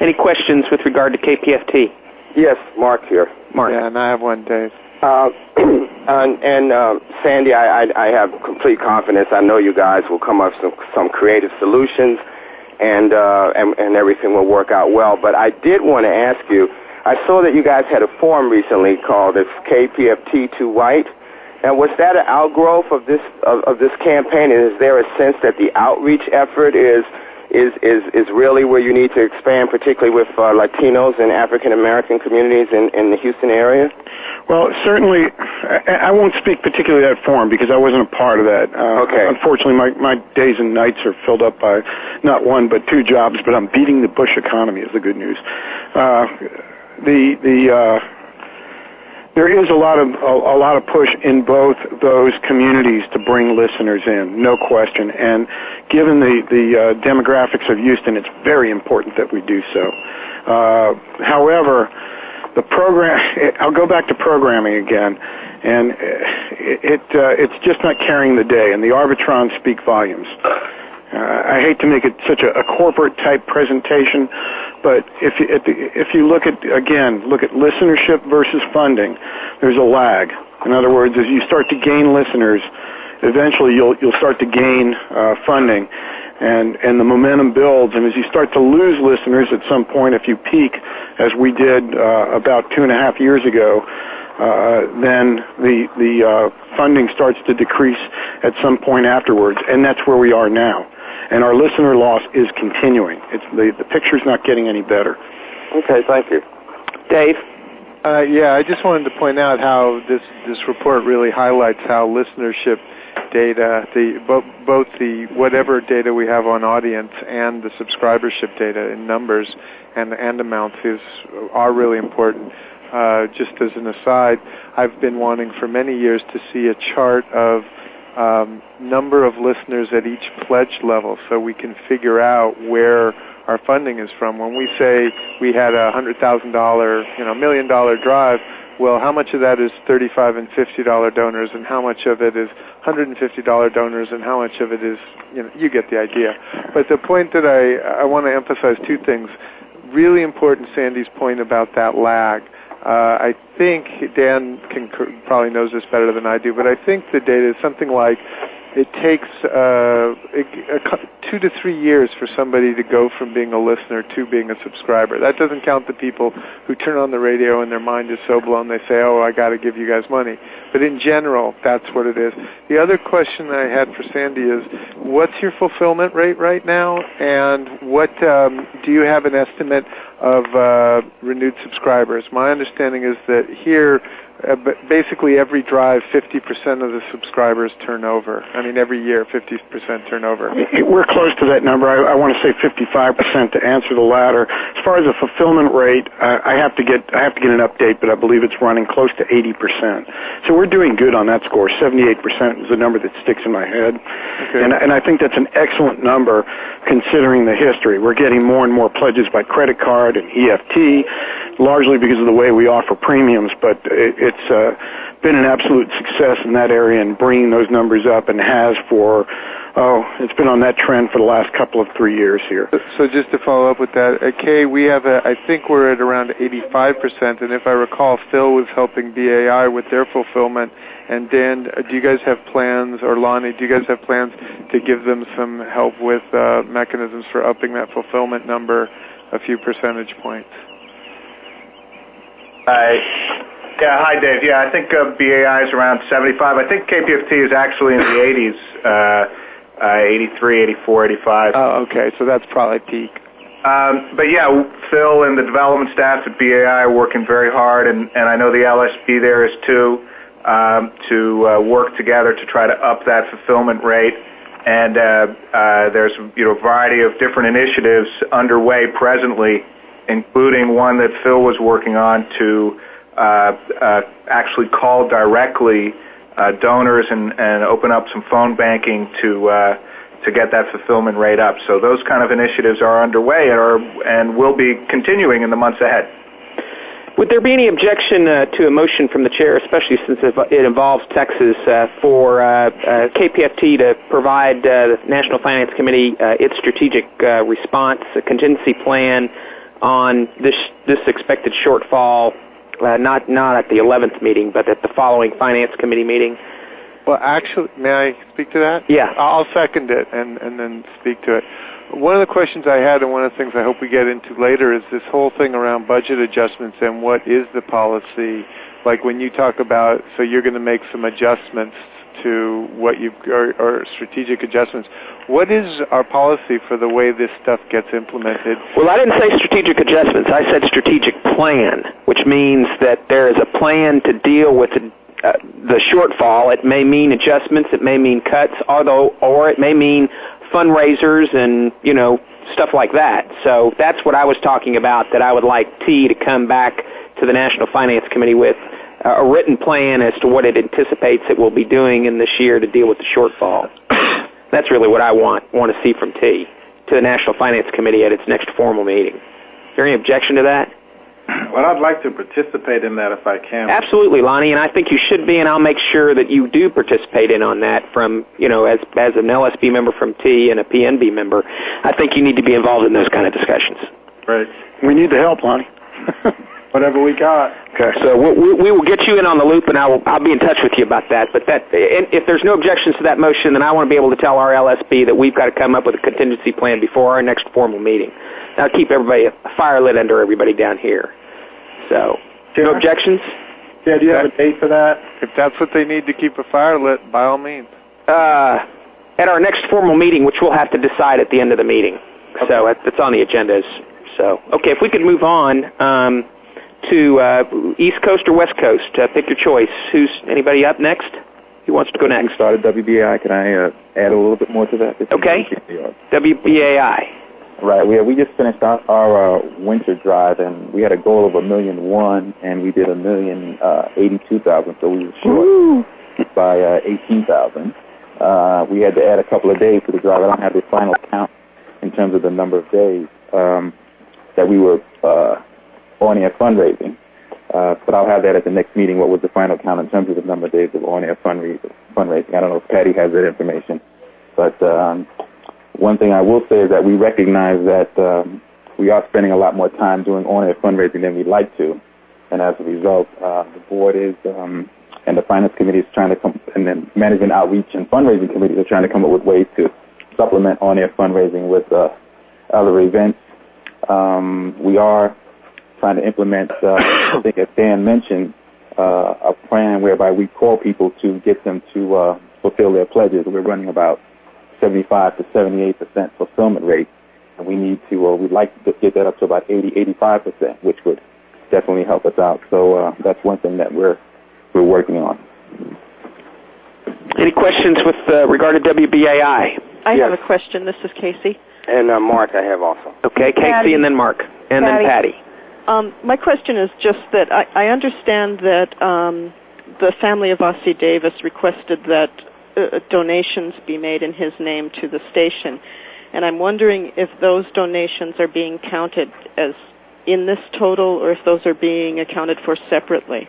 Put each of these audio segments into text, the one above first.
Any questions with regard to KPFT? Yes, Mark here. Mark. Yeah, and I have one, Dave. Sandy, I have complete confidence. I know you guys will come up with some creative solutions, and everything will work out well. But I did want to ask you, I saw that you guys had a forum recently called KPFT to White. Now, was that an outgrowth of this campaign? And is there a sense that the outreach effort is really where you need to expand, particularly with Latinos and African American communities in the Houston area? Well, certainly, I won't speak particularly to that forum because I wasn't a part of that. Okay. Unfortunately, my days and nights are filled up by not one but two jobs, but I'm beating the Bush economy is the good news. There is a lot of push in both those communities to bring listeners in, no question. And given the demographics of Houston, it's very important that we do so. However, the program, I'll go back to programming again, and it's just not carrying the day, and the Arbitrons speak volumes. I hate to make it such a corporate type presentation, but if you look at listenership versus funding, there's a lag. In other words, as you start to gain listeners, eventually you'll start to gain funding, and the momentum builds. And as you start to lose listeners at some point, if you peak, as we did about 2.5 years ago, then the funding starts to decrease at some point afterwards, and that's where we are now. And our listener loss is continuing. The picture's not getting any better. Okay, thank you. Dave? Yeah, I just wanted to point out how this report really highlights how listenership data, both the whatever data we have on audience and the subscribership data in numbers and amounts are really important. Just as an aside, I've been wanting for many years to see a chart of number of listeners at each pledge level so we can figure out where our funding is from. When we say we had a $100,000, $1 million drive, well, how much of that is $35 and $50 donors, and how much of it is $150 donors, and how much of it is, you get the idea. But the point that I want to emphasize two things. Really important, Sandy's point about that lag. I think Dan probably knows this better than I do, but I think the data is something like it takes 2 to 3 years for somebody to go from being a listener to being a subscriber. That doesn't count the people who turn on the radio and their mind is so blown they say, oh, I got to give you guys money. But in general, that's what it is. The other question I had for Sandy is, what's your fulfillment rate right now, and what do you have an estimate of renewed subscribers? My understanding is that here, basically every drive, 50% of the subscribers turn over. I mean, every year, 50% turnover. We're close to that number. I want to say 55% to answer the latter. As far as the fulfillment rate, I have to get an update, but I believe it's running close to 80%. So we're doing good on that score. 78% is the number that sticks in my head. Okay. And I think that's an excellent number considering the history. We're getting more and more pledges by credit card and EFT, largely because of the way we offer premiums, but it's been an absolute success in that area and bringing those numbers up, and has for, it's been on that trend for the last 3 years here. So just to follow up with that, Kay, we have I think we're at around 85%, and if I recall, Phil was helping BAI with their fulfillment. And Dan, do you guys have plans, or Lonnie, do you guys have plans to give them some help with mechanisms for upping that fulfillment number a few percentage points? Yeah, hi, Dave. Yeah, I think BAI is around 75. I think KPFT is actually in the 80s, 83, 84, 85. Oh, okay, so that's probably peak. But yeah, Phil and the development staff at BAI are working very hard, and I know the LSP there is too, to work together to try to up that fulfillment rate. And there's a variety of different initiatives underway presently, including one that Phil was working on to actually call directly donors and open up some phone banking to get that fulfillment rate up. So those kind of initiatives are underway and will be continuing in the months ahead. Would there be any objection to a motion from the chair, especially since it involves Texas, for KPFT to provide the National Finance Committee its strategic response, a contingency plan, on this expected shortfall, not at the 11th meeting, but at the following Finance Committee meeting? Well, actually, may I speak to that? Yeah. I'll second it and then speak to it. One of the questions I had, and one of the things I hope we get into later, is this whole thing around budget adjustments and what is the policy. Like when you talk about, so you're going to make some adjustments to what or strategic adjustments. What is our policy for the way this stuff gets implemented? Well, I didn't say strategic adjustments. I said strategic plan, which means that there is a plan to deal with the shortfall. It may mean adjustments, it may mean cuts, or it may mean fundraisers and, stuff like that. So that's what I was talking about, that I would like T to come back to the National Finance Committee with a written plan as to what it anticipates it will be doing in this year to deal with the shortfall. That's really what I want to see from T to the National Finance Committee at its next formal meeting. Is there any objection to that? Well, I'd like to participate in that if I can. Absolutely, Lonnie, and I think you should be, and I'll make sure that you do participate on that from, as an LSB member from T and a PNB member. I think you need to be involved in those kind of discussions. Right. We need the help, Lonnie. Whatever we got. Okay. So we will get you in on the loop, and I'll be in touch with you about that. But if there's no objections to that motion, then I want to be able to tell our LSB that we've got to come up with a contingency plan before our next formal meeting. That'll keep everybody a fire lit under everybody down here. So, no objections? Yeah, do you have a date for that? If that's what they need to keep a fire lit, by all means. At our next formal meeting, which we'll have to decide at the end of the meeting. Okay. So it's on the agendas. So, okay, if we could move on to East Coast or West Coast, pick your choice. Anybody up next? Who wants to go next? We started WBAI. Can I add a little bit more to that? Okay. WBAI. Right. We just finished our winter drive, and we had a goal of 1,000,001, and we did 1,082,000, so we were short by 18,000. We had to add a couple of days to the drive. I don't have the final count in terms of the number of days that we were on-air fundraising, but I'll have that at the next meeting. What was the final count in terms of the number of days of on-air fundraising? I don't know if Patty has that information, but one thing I will say is that we recognize that we are spending a lot more time doing on-air fundraising than we'd like to, and as a result, the board is and the finance committee is trying to and then management outreach and fundraising committees are trying to come up with ways to supplement on-air fundraising with other events. We are trying to implement, I think as Dan mentioned, a plan whereby we call people to get them to fulfill their pledges. We're running about 75 to 78% fulfillment rate, and we'd like to get that up to about 85%, which would definitely help us out. So that's one thing that we're working on. Any questions with regard to WBAI? I have a question. This is Casey. And Mark, I have also. Okay, Casey, Patty. and then Mark, and then Patty. My question is just that I understand that the family of Ossie Davis requested that donations be made in his name to the station, and I'm wondering if those donations are being counted as in this total or if those are being accounted for separately.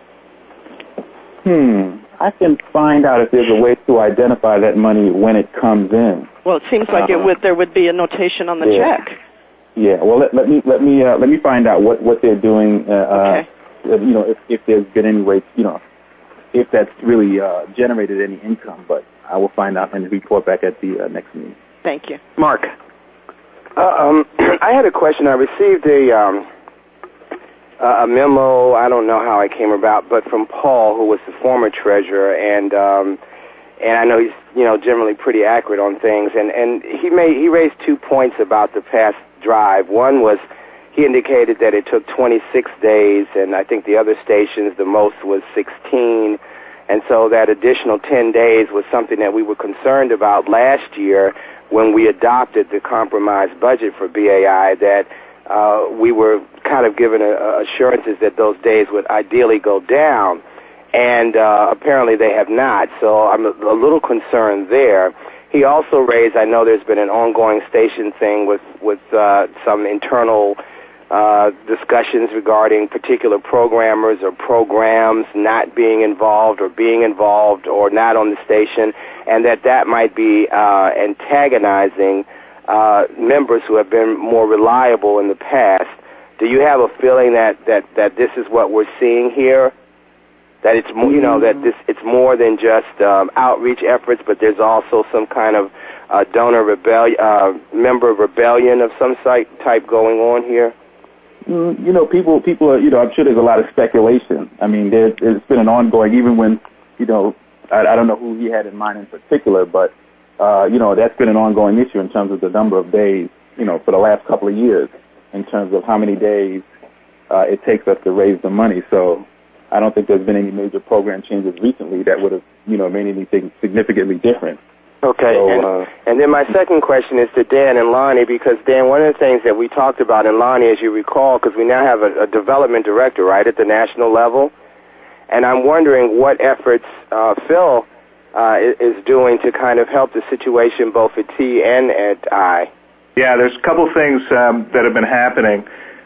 I can find out if there's a way to identify that money when it comes in. Well, it seems like there would be a notation on the check. Yeah. Well, let me find out what they're doing. Okay. If there's been any way, if that's really generated any income. But I will find out and report back at the next meeting. Thank you, Mark. I had a question. I received a memo, I don't know how it came about, but from Paul, who was the former treasurer, and I know he's generally pretty accurate on things, and he raised 2 points about the past drive. One was he indicated that it took 26 days, and I think the other stations, the most was 16, and so that additional 10 days was something that we were concerned about last year when we adopted the compromise budget for BAI, that we were kind of given assurances that those days would ideally go down, and apparently they have not, so I'm a little concerned there. He also raised, I know there's been an ongoing station thing with some internal discussions regarding particular programmers or programs not being involved or being involved or not on the station, and that might be antagonizing members who have been more reliable in the past. Do you have a feeling that this is what we're seeing here? That it's more, it's more than just outreach efforts, but there's also some kind of donor member rebellion of some type going on here. People are, I'm sure there's a lot of speculation. I mean, it's been an ongoing, even when, I don't know who he had in mind in particular, but, that's been an ongoing issue in terms of the number of days, for the last couple of years, in terms of how many days it takes us to raise the money. So I don't think there's been any major program changes recently that would have, made anything significantly different. Okay, so, and then my second question is to Dan and Lonnie, because Dan, one of the things that we talked about, and Lonnie, as you recall, because we now have a development director, right, at the national level, and I'm wondering what efforts Phil is doing to kind of help the situation both at T and at I. Yeah, there's a couple things that have been happening.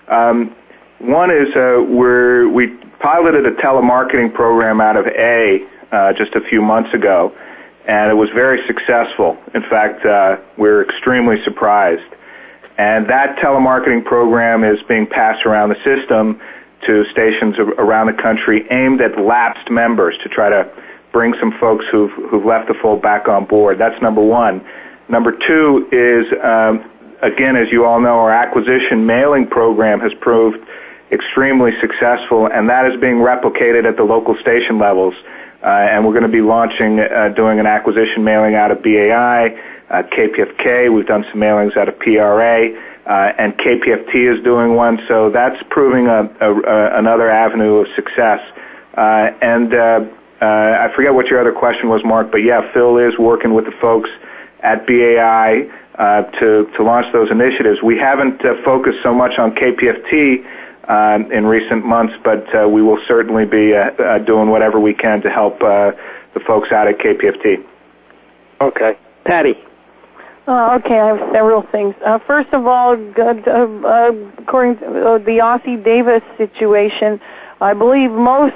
One is we piloted a telemarketing program out of A just a few months ago, and it was very successful. In fact, we're extremely surprised. And that telemarketing program is being passed around the system to stations around the country aimed at lapsed members to try to bring some folks who've left the fold back on board. That's number one. Number two is, again, as you all know, our acquisition mailing program has proved extremely successful, and that is being replicated at the local station levels. And we're going to be launching, doing an acquisition mailing out of BAI, KPFK. We've done some mailings out of PRA, and KPFT is doing one. So that's proving another avenue of success. And I forget what your other question was, Mark, but yeah, Phil is working with the folks at BAI to launch those initiatives. We haven't focused so much on KPFT in recent months, but we will certainly be doing whatever we can to help the folks out at KPFT. Okay. Patty. Okay, I have several things. First of all, according to the Ossie Davis situation, I believe most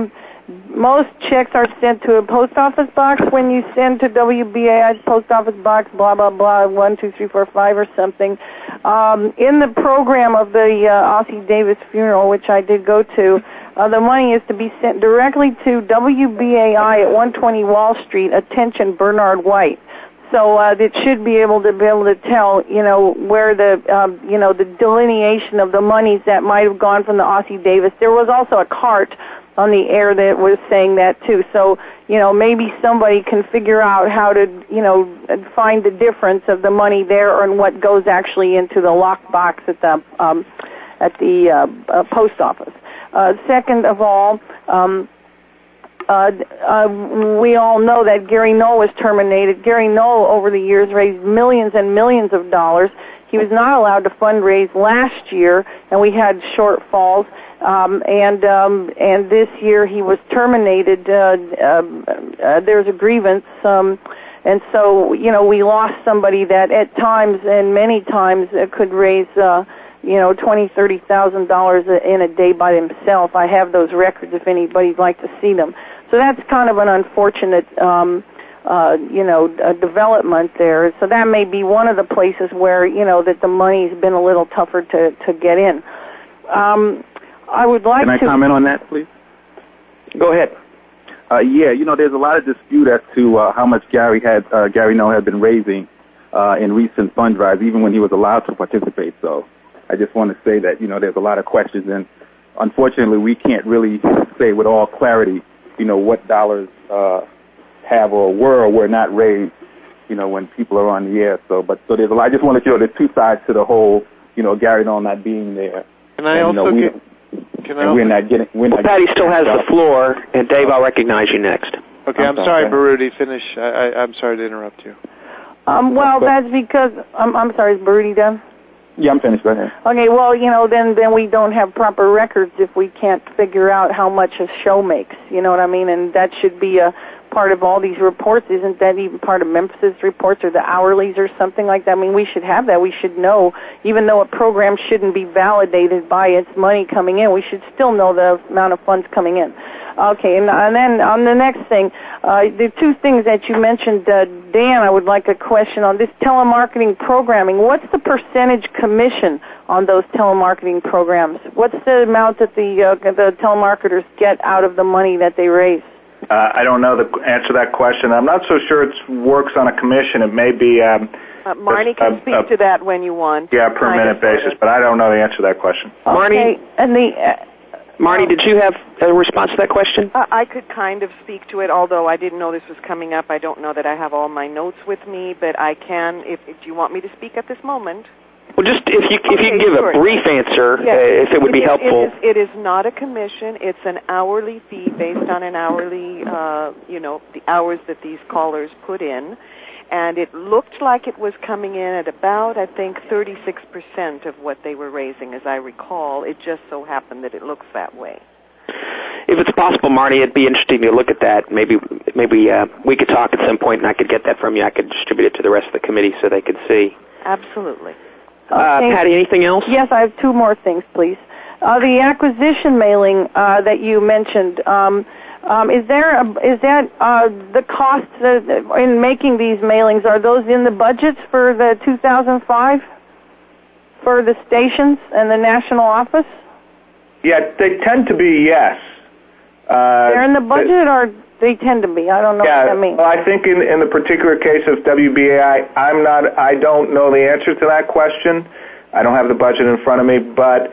checks are sent to a post office box when you send to WBAI's post office box, blah, blah, blah, 12345 or something. In the program of the Ossie Davis funeral, which I did go to, the money is to be sent directly to WBAI at 120 Wall Street, attention Bernard White. So it should be able to tell, where the delineation of the monies that might have gone from the Ossie Davis. There was also a cart on the air that was saying that too. So, maybe somebody can figure out how to, find the difference of the money there and what goes actually into the lockbox at the post office. Second of all, we all know that Gary Null was terminated. Gary Null, over the years, raised millions and millions of dollars. He was not allowed to fundraise last year, and we had shortfalls. And this year he was terminated. There's a grievance, and so we lost somebody that at times and many times could raise $20,000-$30,000 in a day by himself. I have those records if anybody'd like to see them. So that's kind of an unfortunate development there. So that may be one of the places where that the money's been a little tougher to get in. I would like to... Can I comment on that, please? Go ahead. There's a lot of dispute as to how much Gary Null had been raising in recent fund drives, even when he was allowed to participate. So I just want to say that, there's a lot of questions, and unfortunately we can't really say with all clarity, what dollars have or were not raised, when people are on the air. So there's a lot. I just want to show there's two sides to the whole, Gary Null not being there. Can I also Patty still has the floor, and Dave, I'll recognize you next. Okay, I'm sorry, Baruti, finish. I'm sorry to interrupt you. That's because I'm sorry, is Baruti done? Yeah, I'm finished. Go ahead. Okay, well, then we don't have proper records if we can't figure out how much a show makes. You know what I mean? And that should be a part of all these reports. Isn't that even part of Memphis's reports or the hourlies or something like that? I mean, we should have that. We should know, even though a program shouldn't be validated by its money coming in, we should still know the amount of funds coming in. Okay, and then on the next thing, the two things that you mentioned, Dan, I would like a question on this telemarketing programming. What's the percentage commission on those telemarketing programs? What's the amount that the telemarketers get out of the money that they raise? I don't know the answer to that question. I'm not so sure it works on a commission. It may be... Marnie can speak to that when you want. Yeah, per minute basis, but I don't know the answer to that question. Okay. Marnie, and Marnie, did you have a response to that question? I could kind of speak to it, although I didn't know this was coming up. I don't know that I have all my notes with me, but I can, if you want me to speak at this moment. Well, just if you can give a brief answer, if it would be helpful. It is not a commission. It's an hourly fee based on an hourly, the hours that these callers put in. And it looked like it was coming in at about, I think, 36% of what they were raising, as I recall. It just so happened that it looks that way. If it's possible, Marnie, it'd be interesting to look at that. Maybe we could talk at some point, and I could get that from you. I could distribute it to the rest of the committee so they could see. Absolutely. Okay. Patty, anything else? Yes, I have two more things, please. The acquisition mailing that you mentioned, is that the costs in making these mailings, are those in the budgets for the 2005 for the stations and the national office? Yeah, they tend to be, yes. They're in the budget, or they tend to be? I don't know what that means. Well, I think in the particular case of WBAI, I don't know the answer to that question. I don't have the budget in front of me, but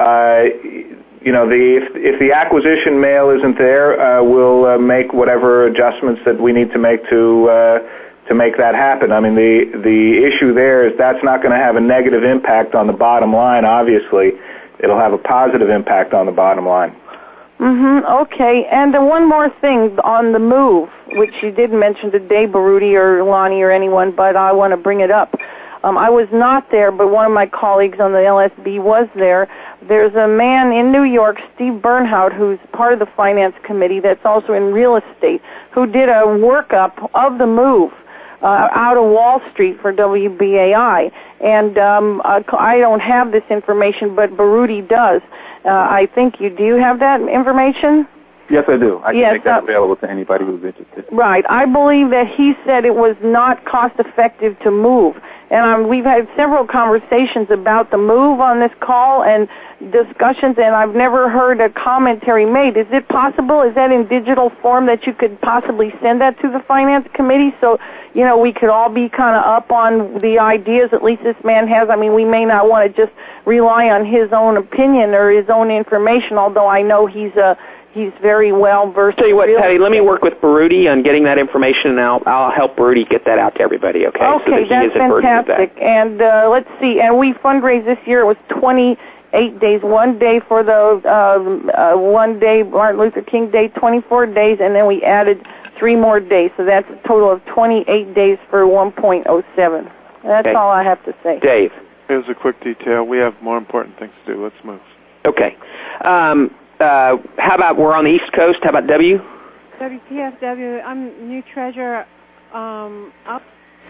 if the acquisition mail isn't there, we'll make whatever adjustments that we need to make to make that happen. I mean, the issue there is that's not going to have a negative impact on the bottom line. Obviously, it'll have a positive impact on the bottom line. Okay. And one more thing on the move, which you didn't mention today, Baruti or Lonnie or anyone, but I want to bring it up. I was not there, but one of my colleagues on the LSB was there. There's a man in New York, Steve Bernhout, who's part of the finance committee that's also in real estate, who did a workup of the move out of Wall Street for WBAI. And I don't have this information, but Baruti does. I think you do have that information? Yes, I do. I can make that available to anybody who's interested. Right. I believe that he said it was not cost-effective to move. And we've had several conversations about the move on this call and discussions, and I've never heard a commentary made. Is it possible? Is that in digital form that you could possibly send that to the Finance Committee so, we could all be kind of up on the ideas at least this man has? I mean, we may not want to just rely on his own opinion or his own information, although I know he's very well versed. Tell you what, Patty, let me work with Baruti on getting that information, and I'll help Baruti get that out to everybody. Okay. Okay, so that that's fantastic. And let's see, and we fundraised this year. It was 28 days, 1 day for the 1 day Martin Luther King Day, 24 days, and then we added 3 more days. So that's a total of 28 days for 1.07. That's all I have to say. Dave. Here's a quick detail. We have more important things to do. Let's move. Okay. How about we're on the East Coast? How about W? WPFW. I'm new treasurer. Up.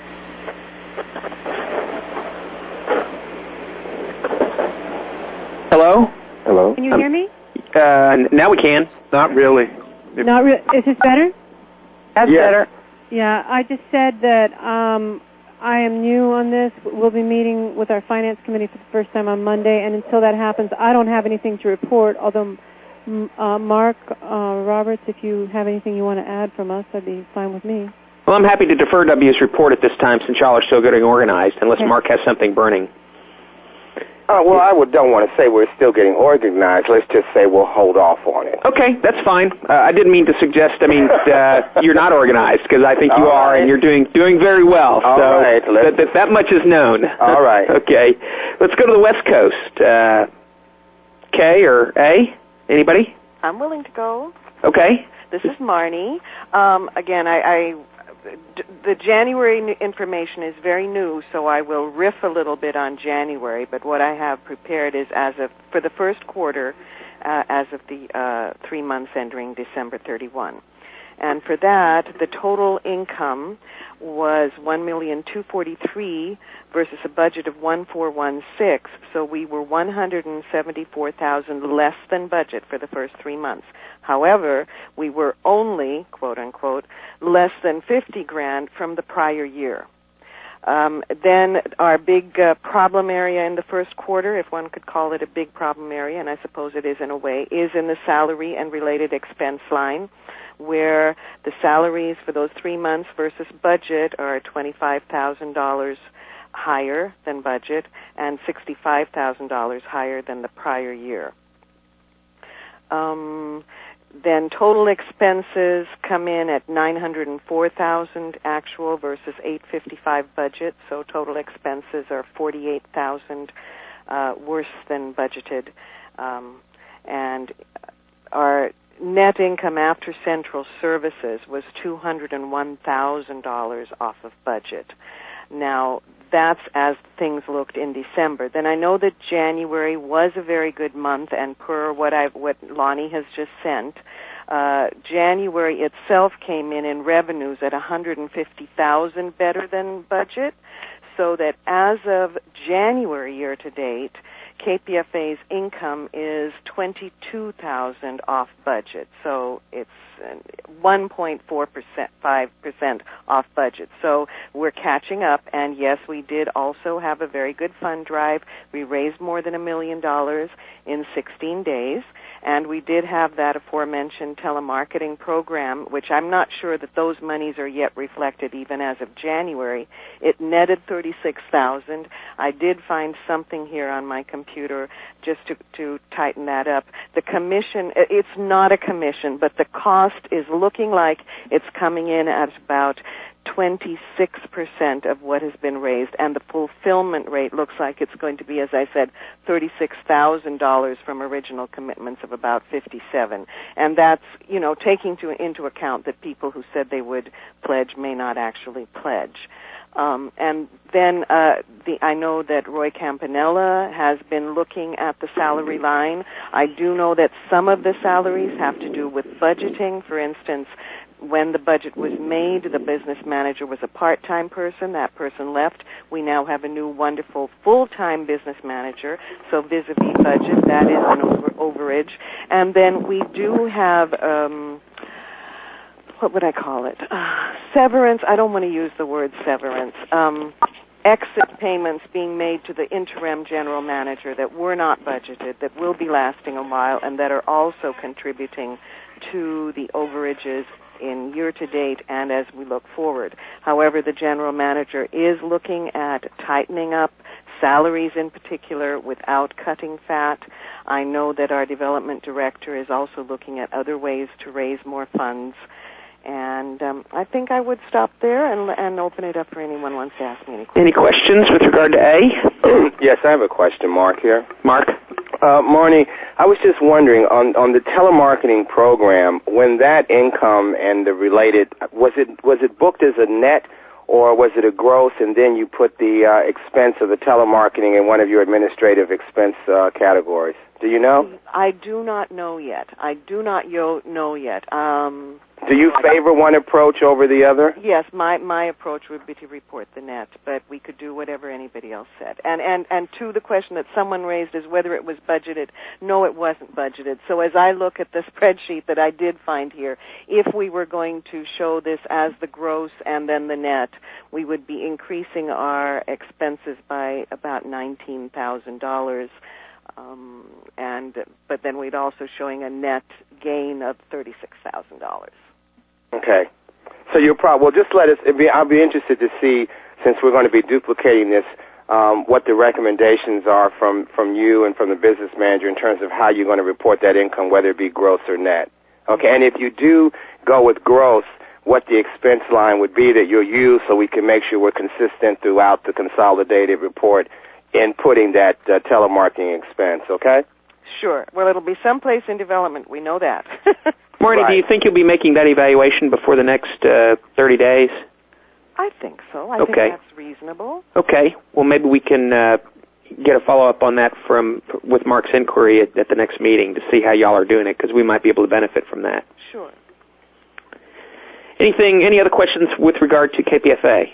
Hello? Hello? Can you hear me? Now we can. Not really. Not really. Is this better? That's better. Yeah, I just said that I am new on this. We'll be meeting with our finance committee for the first time on Monday, and until that happens, I don't have anything to report, although Mark Roberts, if you have anything you want to add from us, that'd be fine with me. Well, I'm happy to defer W's report at this time since y'all are still getting organized, unless Mark has something burning. Well, I don't want to say we're still getting organized. Let's just say we'll hold off on it. Okay, that's fine. I didn't mean to suggest, you're not organized, because I think you are, and you're doing very well. All right. That much is known. All right. Okay. Let's go to the West Coast. K or A? Anybody? I'm willing to go. Okay. This is Marnie. Again, the January information is very new, so I will riff a little bit on January, but what I have prepared is for the first quarter, as of the 3 months ending December 31. And for that, the total income was $1,243,000 versus a budget of $1,416. So we were $174,000 less than budget for the first 3 months. However, we were only, quote unquote, less than $50,000 from the prior year. Then our big problem area in the first quarter, if one could call it a big problem area, and I suppose it is in a way, is in the salary and related expense line, where the salaries for those 3 months versus budget are $25,000 higher than budget and $65,000 higher than the prior year. Then total expenses come in at $904,000 actual versus $855 budget, so total expenses are $48,000 worse than budgeted. And our net income after central services was $201,000 off of budget. Now, that's as things looked in December. Then I know that January was a very good month, and per what Lonnie has just sent, January itself came in revenues at $150,000 better than budget, so that as of January year to date, KPFA's income is $22,000 off budget, so it's 1.5% off budget. So we're catching up, and yes, we did also have a very good fund drive. We raised more than $1 million in 16 days, and we did have that aforementioned telemarketing program, which I'm not sure that those monies are yet reflected even as of January. It netted $36,000. I did find something here on my computer just to tighten that up. The commission, it's not a commission, but the cost is looking like it's coming in at about 26% of what has been raised, and the fulfillment rate looks like it's going to be, as I said, $36,000 from original commitments of about $57,000. And that's, taking into account that people who said they would pledge may not actually pledge. And then I know that Roy Campanella has been looking at the salary line. I do know that some of the salaries have to do with budgeting. For instance, when the budget was made, the business manager was a part-time person. That person left. We now have a new wonderful full-time business manager. So vis-a-vis budget, that is an overage. And then we do have... what would I call it? Severance. I don't want to use the word severance. Exit payments being made to the interim general manager that were not budgeted, that will be lasting a while, and that are also contributing to the overages in year-to-date and as we look forward. However, the general manager is looking at tightening up salaries in particular without cutting fat. I know that our development director is also looking at other ways to raise more funds. And I think I would stop there and open it up for anyone who wants to ask me any questions. Any questions with regard to A? Yes, I have a question, Mark, here. Mark? Marnie, I was just wondering, on the telemarketing program, when that income and the related, was it booked as a net, or was it a gross, and then you put the expense of the telemarketing in one of your administrative expense categories? Do you know? I do not know yet. Do you favor one approach over the other? Yes, my approach would be to report the net, but we could do whatever anybody else said. And to the question that someone raised is whether it was budgeted. No, it wasn't budgeted. So as I look at the spreadsheet that I did find here, if we were going to show this as the gross and then the net, we would be increasing our expenses by about $19,000. But then we'd also showing a net gain of $36,000. Okay. So you'll probably, well, just let us, I'll be interested to see, since we're going to be duplicating this, what the recommendations are from you and from the business manager in terms of how you're going to report that income, whether it be gross or net. Okay, and if you do go with gross, what the expense line would be that you'll use so we can make sure we're consistent throughout the consolidated report in putting that telemarketing expense, okay? Sure. Well, it'll be someplace in development. We know that. Marnie, do you think you'll be making that evaluation before the next 30 days? I think so. I think that's reasonable. Okay. Well, maybe we can get a follow-up on that with Mark's inquiry at the next meeting to see how y'all are doing it, because we might be able to benefit from that. Sure. Any other questions with regard to KPFA?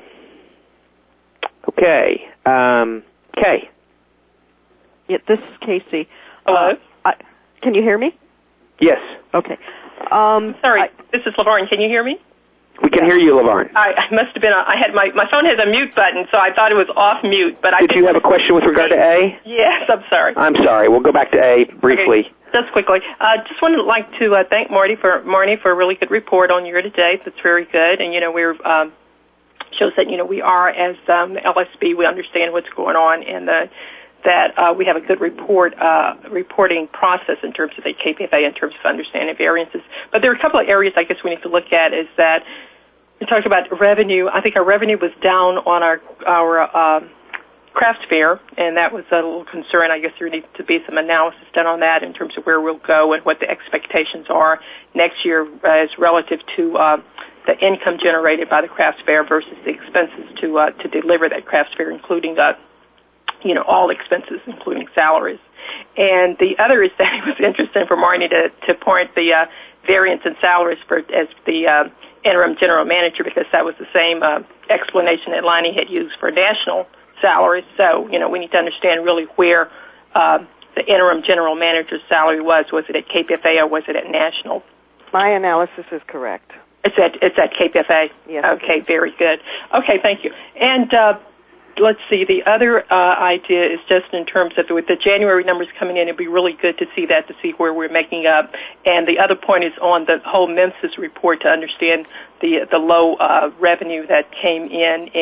Okay. Kay. Yeah, this is Casey. Hello? Can you hear me? Yes. Okay. Sorry, this is LaVarn. Can you hear me? We can hear you, LaVarn. I must have been. I had my phone has a mute button, so I thought it was off mute. But Did you have a question with regard to A? Yes, I'm sorry. I'm sorry. We'll go back to A briefly. Okay. Just quickly, just wanted to thank Marnie for a really good report on year to date. That's very good, and we're shows that we are as LSB, we understand what's going on, and that we have a good reporting process in terms of the KPFA, in terms of understanding variances. But there are a couple of areas I guess we need to look at. Is that we talked about revenue. I think our revenue was down on our craft fair, and that was a little concern. I guess there needs to be some analysis done on that in terms of where we'll go and what the expectations are next year as relative to the income generated by the craft fair versus the expenses to deliver that craft fair, including all expenses, including salaries. And the other is that it was interesting for Marnie to point the variance in salaries as the interim general manager, because that was the same explanation that Lonnie had used for national salaries. So, we need to understand really where the interim general manager's salary was. Was it at KPFA or was it at national? My analysis is correct. It's at KPFA? Yes. Okay, very good. Okay, thank you. And let's see, the other idea is just in terms of with the January numbers coming in, it'd be really good to see that, to see where we're making up. And the other point is on the whole MEMSIS report to understand the low revenue that came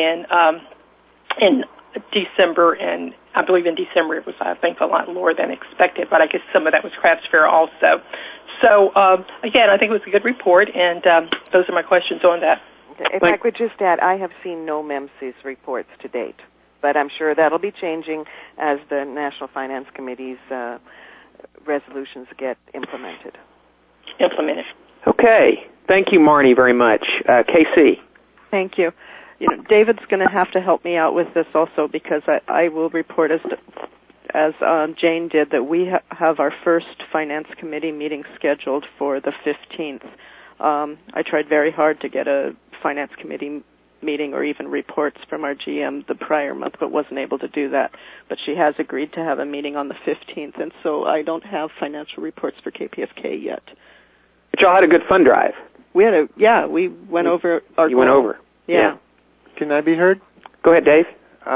in December, and I believe in December it was, I think, a lot lower than expected, but I guess some of that was Crafts Fair also. So, again, I think it was a good report, and those are my questions on that. If I could just add, I have seen no MEMSIS reports to date, but I'm sure that'll be changing as the National Finance Committee's resolutions get implemented. Okay. Thank you, Marnie, very much. KC. Thank you. David's going to have to help me out with this also, because I will report as Jane did that we have our first Finance Committee meeting scheduled for the 15th. I tried very hard to get a Finance Committee meeting or even reports from our GM the prior month, but wasn't able to do that. But she has agreed to have a meeting on the 15th, and so I don't have financial reports for KPFK yet. But y'all had a good fund drive. We went over our You went over. Yeah. Can I be heard? Go ahead, Dave.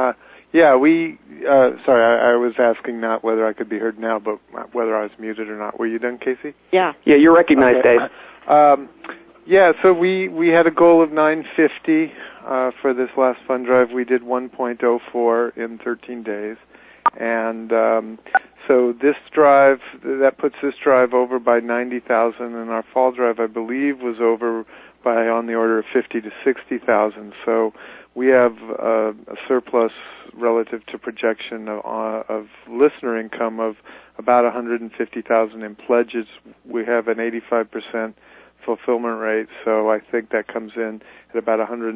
Sorry, I was asking not whether I could be heard now, but whether I was muted or not. Were you done, Casey? Yeah. Yeah, you're recognized, okay. Dave. So we had a goal of 950 for this last fund drive. We did 1.04 in 13 days. And so this drive, that puts this drive over by 90,000, and our fall drive, I believe, was over by on the order of 50 to 60,000. So we have a surplus relative to projection of listener income of about 150,000 in pledges. We have an 85% fulfillment rate, so I think that comes in at about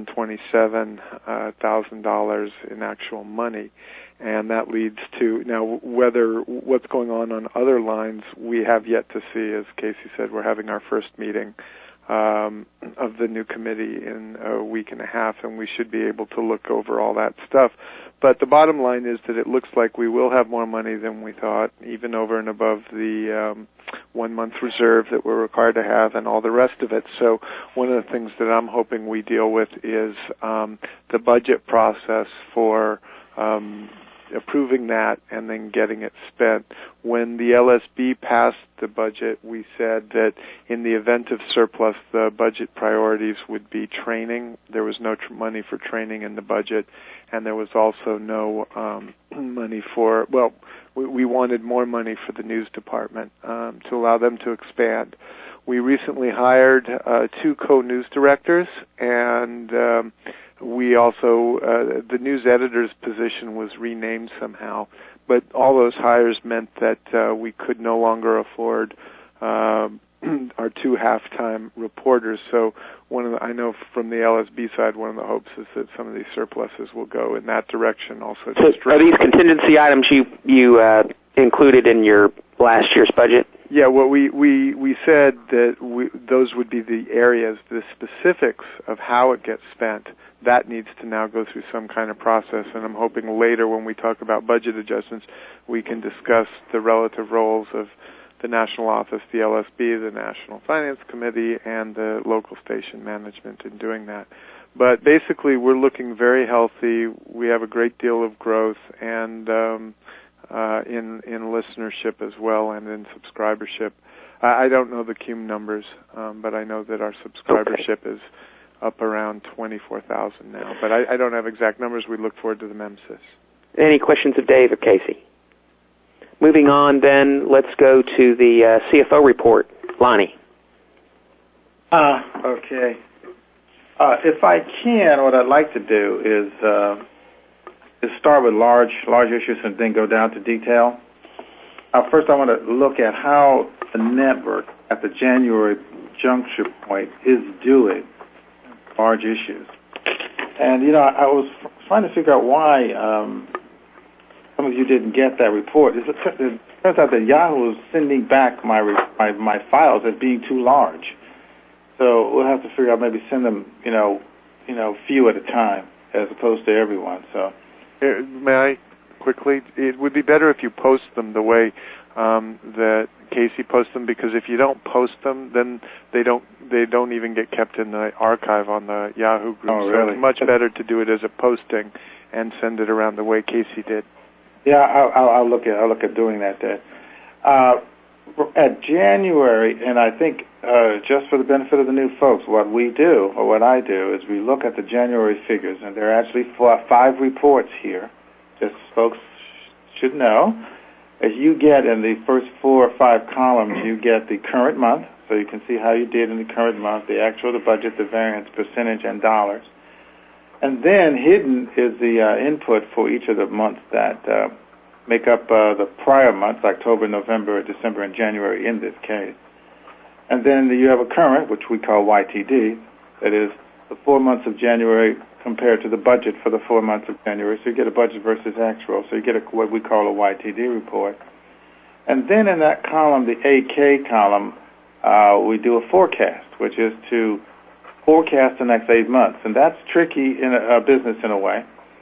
$127,000 in actual money. And that leads to, now, what's going on other lines, we have yet to see. As Casey said, we're having our first meeting of the new committee in a week and a half, and we should be able to look over all that stuff. But the bottom line is that it looks like we will have more money than we thought, even over and above the 1 month reserve that we're required to have and all the rest of it. So one of the things that I'm hoping we deal with is the budget process for approving that and then getting it spent. When the LSB passed the budget, we said that in the event of surplus, the budget priorities would be training. There was no money for training in the budget, and there was also no money for, we wanted more money for the news department to allow them to expand. We recently hired 2 co-news directors, and we also, the news editor's position was renamed somehow, but all those hires meant that we could no longer afford our two half-time reporters. So I know from the LSB side, one of the hopes is that some of these surpluses will go in that direction also. So are these contingency items you included in your last year's budget? Yeah, well, we said that those would be the areas, the specifics of how it gets spent. That needs to now go through some kind of process, and I'm hoping later when we talk about budget adjustments, we can discuss the relative roles of the national office, the LSB, the National Finance Committee, and the local station management in doing that. But basically, we're looking very healthy. We have a great deal of growth, and in listenership as well, and in subscribership. I don't know the CUME numbers, but I know that our subscribership is up around 24,000 now. But I don't have exact numbers. We look forward to the MEMSIS. Any questions of Dave or Casey? Moving on, then, let's go to the CFO report. Lonnie. Okay. If I can, what I'd like to do is start with large issues and then go down to detail. First, I want to look at how the network at the January juncture point is doing large issues. And, I was trying to figure out why some of you didn't get that report. It turns out that Yahoo is sending back my files as being too large. So we'll have to figure out maybe send them, few at a time as opposed to everyone. So. May I quickly? It would be better if you post them the way that Casey posts them, because if you don't post them, then they don't even get kept in the archive on the Yahoo group. Oh, really? So it's much better to do it as a posting and send it around the way Casey did. Yeah, I'll look at doing that then. At January, and I think just for the benefit of the new folks, what I do is we look at the January figures, and there are actually 5 reports here. Just folks should know. As you get in the first 4 or 5 columns, you get the current month, so you can see how you did in the current month, the actual, the budget, the variance, percentage, and dollars. And then hidden is the input for each of the months that make up the prior months, October, November, December, and January in this case. And then you have a current, which we call YTD, that is the 4 months of January compared to the budget for the 4 months of January. So you get a budget versus actual. So you get what we call a YTD report. And then in that column, the AK column, we do a forecast, which is to forecast the next 8 months. And that's tricky in a business in a way.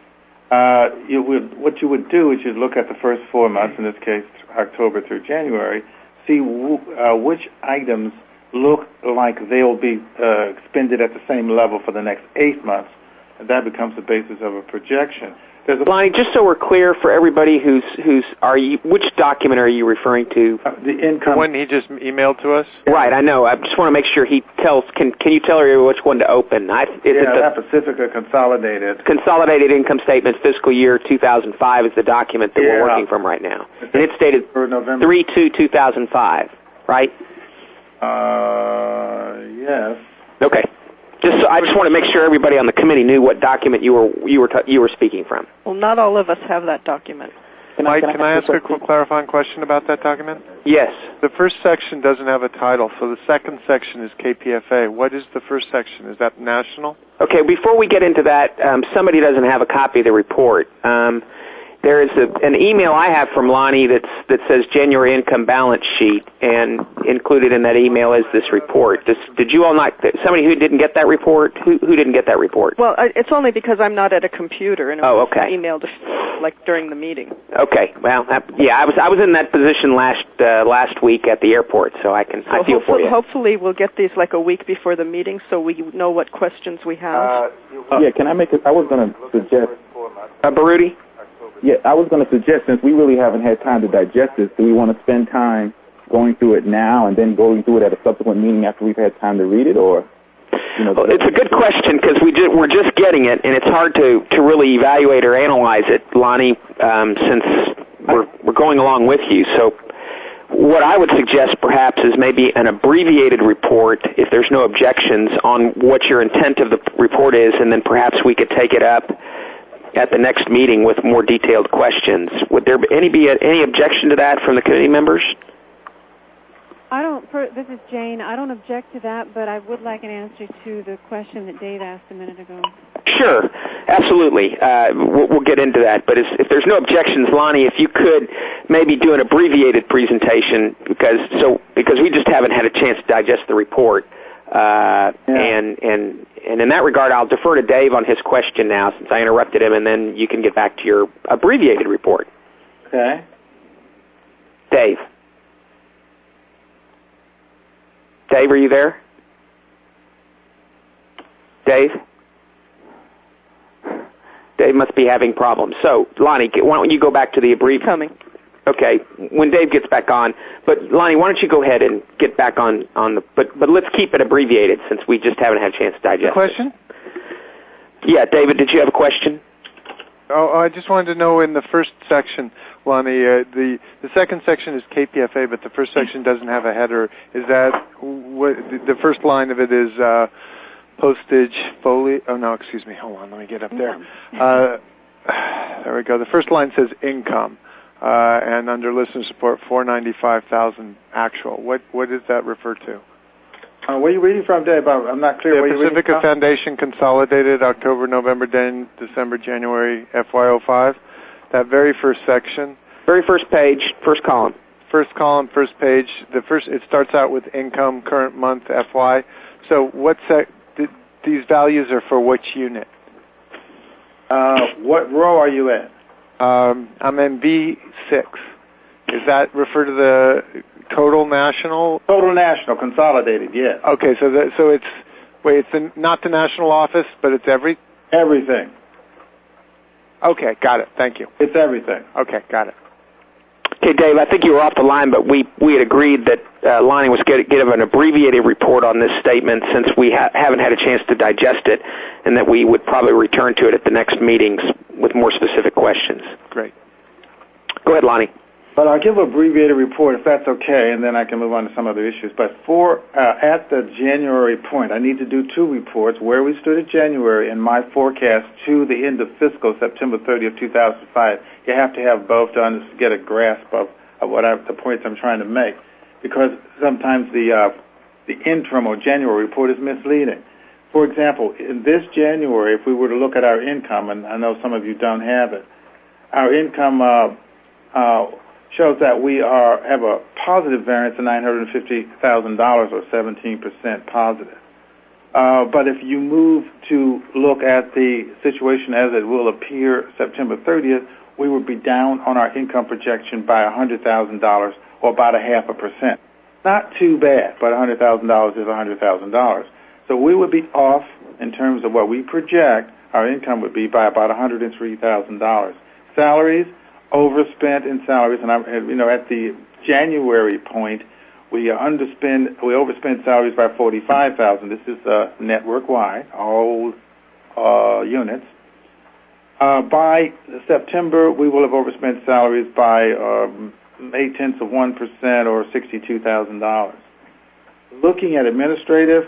What you would do is you'd look at the first 4 months, in this case October through January, see which items look like they'll be expended at the same level for the next 8 months, and that becomes the basis of a projection. Lonnie, just so we're clear for everybody which document are you referring to? The income. The one he just emailed to us? Right, I know. I just want to make sure he tells. Can you tell her which one to open? That Pacifica Consolidated. Consolidated Income Statement Fiscal Year 2005 is the document that we're working from right now. And it's dated 3/2/2005, right? Yes. Okay. I just want to make sure everybody on the committee knew what document you were speaking from. Well, not all of us have that document. Mike, can I ask a clarifying question about that document? Yes. The first section doesn't have a title, so the second section is KPFA. What is the first section? Is that national? Okay, before we get into that, somebody doesn't have a copy of the report. There is an email I have from Lonnie that says January income balance sheet, and included in that email is this report. Did you all not? Somebody who didn't get that report? Who didn't get that report? Well, it's only because I'm not at a computer, and it was emailed during the meeting. Okay. Well, I was in that position last week at the airport, so I feel for you. Hopefully, we'll get these a week before the meeting, so we know what questions we have. Can I make it? I was going to suggest. Baruti? Yeah, I was going to suggest, since we really haven't had time to digest this, do we want to spend time going through it now and then going through it at a subsequent meeting after we've had time to read it, or? Well, it's a good question because we're just getting it, and it's hard to really evaluate or analyze it, Lonnie, since we're going along with you. So what I would suggest perhaps is maybe an abbreviated report, if there's no objections, on what your intent of the report is, and then perhaps we could take it up at the next meeting with more detailed questions. Would there be any objection to that from the committee members? I don't This is Jane. I don't object to that, but I would like an answer to the question that Dave asked a minute ago. Sure, absolutely. We'll get into that. But if there's no objections, Lonnie, if you could maybe do an abbreviated presentation, because we just haven't had a chance to digest the report. And in that regard, I'll defer to Dave on his question now, since I interrupted him, and then you can get back to your abbreviated report. Okay. Dave, are you there? Dave must be having problems. So, Lonnie, why don't you go back to the abbreviated? Coming. Okay, when Dave gets back on. But, Lonnie, why don't you go ahead and get back on the... But let's keep it abbreviated, since we just haven't had a chance to digest it. Question? Yeah, David, did you have a question? Oh, I just wanted to know in the first section, Lonnie, the second section is KPFA, but the first section doesn't have a header. Is that... the first line of it is... postage, folio... Oh, no, excuse me. Hold on, let me get up there. There we go. The first line says income, and under listener support, $495,000 actual. What does that refer to? Where are you reading from, Dave? I'm not clear. The Pacifica Foundation Consolidated, October, November, December, January, FY05. That very first section. Very first page, first column. First column, first page. It starts out with income, current month, FY. So these values are for which unit? What row are you in? I'm in B6. Is that refer to the total national? Total national, consolidated, yes. Okay, so it's not the national office, but it's everything. Okay, got it. Thank you. It's everything. Okay, got it. Okay, Dave, I think you were off the line, but we had agreed that Lonnie was going to give an abbreviated report on this statement, since we haven't had a chance to digest it, and that we would probably return to it at the next meetings with more specific questions. Great. Go ahead, Lonnie. But I'll give an abbreviated report if that's okay, and then I can move on to some other issues. But at the January point, I need to do two reports, where we stood at January and my forecast to the end of fiscal September 30th, 2005. You have to have both to get a grasp of the points I'm trying to make, because sometimes the interim or January report is misleading. For example, in this January, if we were to look at our income, and I know some of you don't have it, our income shows that we have a positive variance of $950,000, or 17% positive. But if you move to look at the situation as it will appear September 30th, we would be down on our income projection by $100,000, or about 0.5%. Not too bad, but $100,000 is $100,000. So we would be off in terms of what we project our income would be by about $103,000. Salaries, overspent in salaries, and at the January point, we overspent salaries by $45,000. This is network-wide, all units. By September, we will have overspent salaries by 0.8%, or $62,000. Looking at administrative,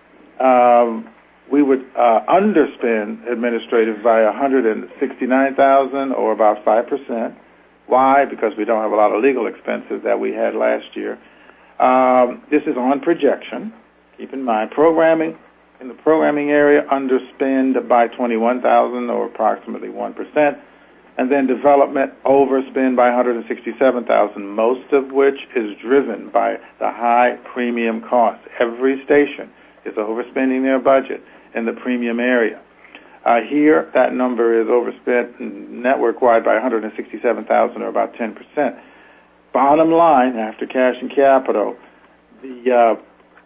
we would underspend administrative by $169,000, or about 5%. Why? Because we don't have a lot of legal expenses that we had last year. This is on projection. Keep in mind, programming, in the programming area, underspend by $21,000, or approximately 1%. And then development, overspend by $167,000, most of which is driven by the high premium cost. Every station is overspending their budget in the premium area. Here, that number is overspent network-wide by $167,000, or about 10%. Bottom line, after cash and capital, the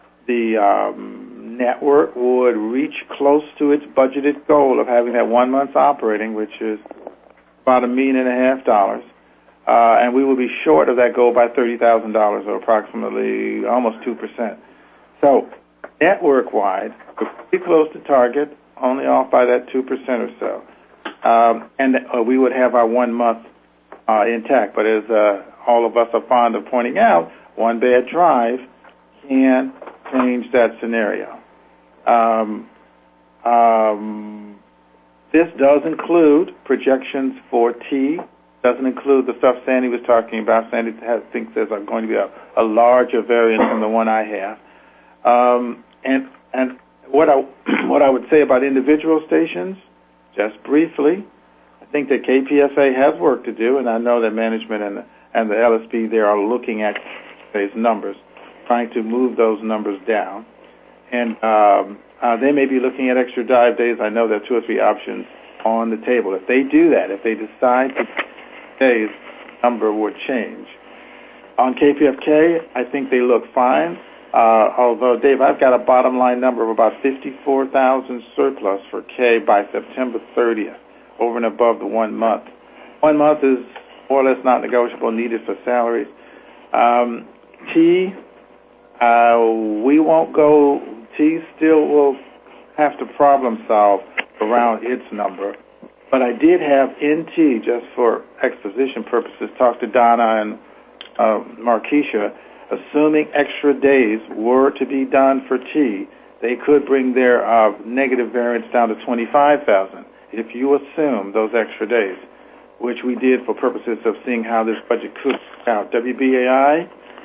network would reach close to its budgeted goal of having that 1 month operating, which is about $1.5 million, and we will be short of that goal by $30,000, or approximately almost 2%. So, network-wide, we're pretty close to target, only off by that 2% or so. And we would have our 1 month intact. But as all of us are fond of pointing out, one bad drive can change that scenario. This does include projections for T Doesn't include the stuff Sandy was talking about. Sandy thinks there's going to be a larger variance than the one I have. And what I would say about individual stations, just briefly, I think that KPFA has work to do, and I know that management and the LSP there are looking at these numbers, trying to move those numbers down. And they may be looking at extra dive days. I know there are 2 or 3 options on the table. If they do that, if they decide to days, number would change. On KPFK, I think they look fine. Although, Dave, I've got a bottom line number of about 54,000 surplus for K by September 30th, over and above the 1 month. 1 month is more or less not negotiable, needed for salaries. T, we won't go. T still will have to problem solve around its number. But I did have NT, just for exposition purposes, talk to Donna and Markeisha. Assuming extra days were to be done for T, they could bring their negative variance down to 25,000 if you assume those extra days, which we did for purposes of seeing how this budget could work out. WBAI?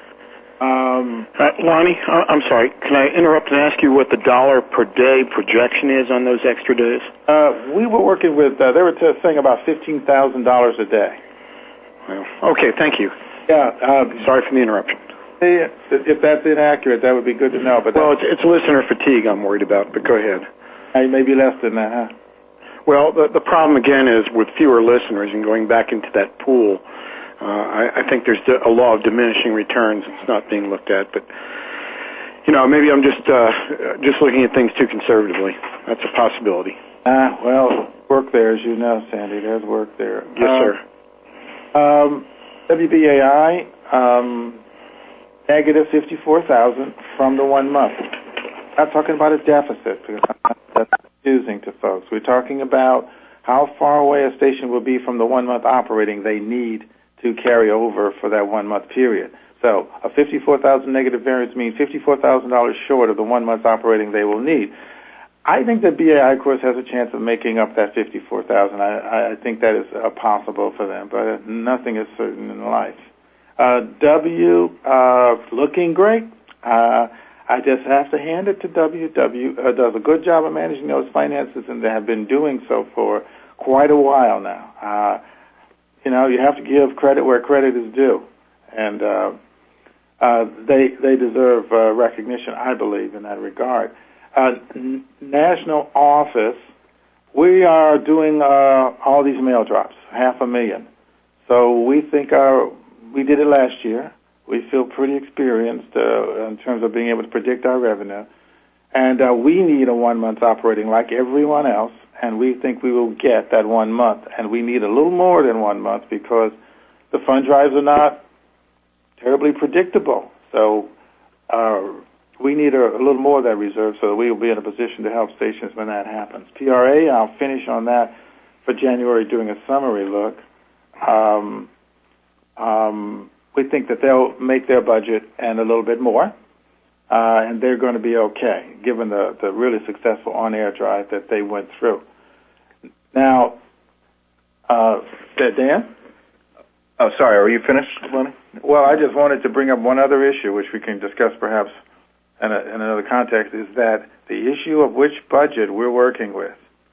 Lonnie, I'm sorry. Can I interrupt and ask you what the dollar per day projection is on those extra days? We were working with, they were saying about $15,000 a day. Well, okay, thank you. Yeah. Sorry for the interruption. If that's inaccurate, that would be good to know. But well, it's listener fatigue I'm worried about, but go ahead. Maybe less than that, huh? Well, the problem, again, is with fewer listeners and going back into that pool, I think there's a law of diminishing returns that's not being looked at. But, maybe I'm just looking at things too conservatively. That's a possibility. Well, work there, as you know, Sandy. There's work there. Yes, sir. WBAI, negative 54,000 from the 1 month. I'm not talking about a deficit, because that's confusing to folks. We're talking about how far away a station will be from the 1 month operating they need to carry over for that 1 month period. So a 54,000 negative variance means $54,000 short of the 1 month operating they will need. I think that BAI, of course, has a chance of making up that 54,000. I think that is possible for them, but nothing is certain in life. W, looking great. I just have to hand it to W. W does a good job of managing those finances, and they have been doing so for quite a while now. You have to give credit where credit is due, and they deserve recognition, I believe, in that regard. National office, we are doing all these mail drops, 500,000. So we think we did it last year. We feel pretty experienced in terms of being able to predict our revenue. And we need a 1 month operating like everyone else, and we think we will get that 1 month. And we need a little more than 1 month because the fund drives are not terribly predictable. So we need a little more of that reserve so that we will be in a position to help stations when that happens. PRA, I'll finish on that for January doing a summary look. We think that they'll make their budget and a little bit more, and they're going to be okay, given the really successful on-air drive that they went through. Now, Dan? Oh, sorry, are you finished, Lenny? Well, I just wanted to bring up one other issue, which we can discuss perhaps in another context, is that the issue of which budget we're working with.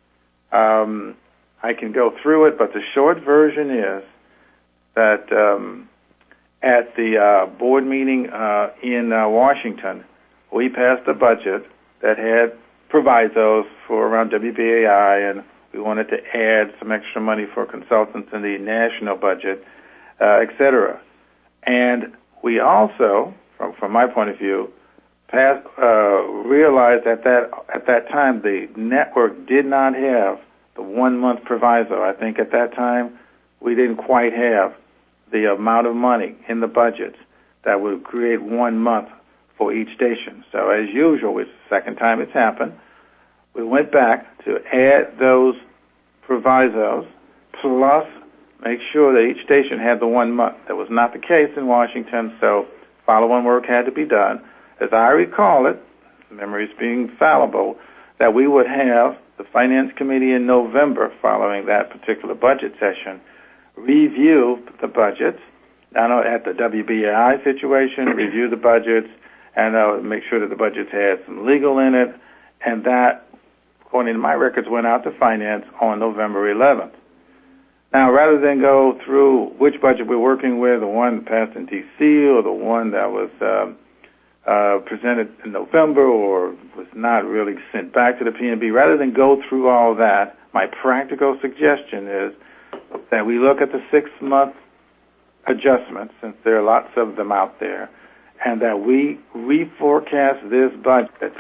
I can go through it, but the short version is that at the board meeting in Washington, we passed a budget that had provisos for around WBAI, and we wanted to add some extra money for consultants in the national budget, et cetera. And we also, from my point of view, realized at that time the network did not have the 1 month proviso. I think at that time we didn't quite have the amount of money in the budget that would create 1 month for each station. So as usual, it's the second time it's happened, we went back to add those provisos plus make sure that each station had the 1 month. That was not the case in Washington, so follow-on work had to be done. As I recall it, memories being fallible, that we would have the Finance Committee in November following that particular budget session review the budgets. I know at the WBAI situation, review the budgets, and make sure that the budgets had some legal in it, and that, according to my records, went out to finance on November 11th. Now, rather than go through which budget we're working with, the one passed in D.C. or the one that was presented in November or was not really sent back to the PNB, rather than go through all that, my practical suggestion is that we look at the 6-month adjustments, since there are lots of them out there, and that we reforecast this budget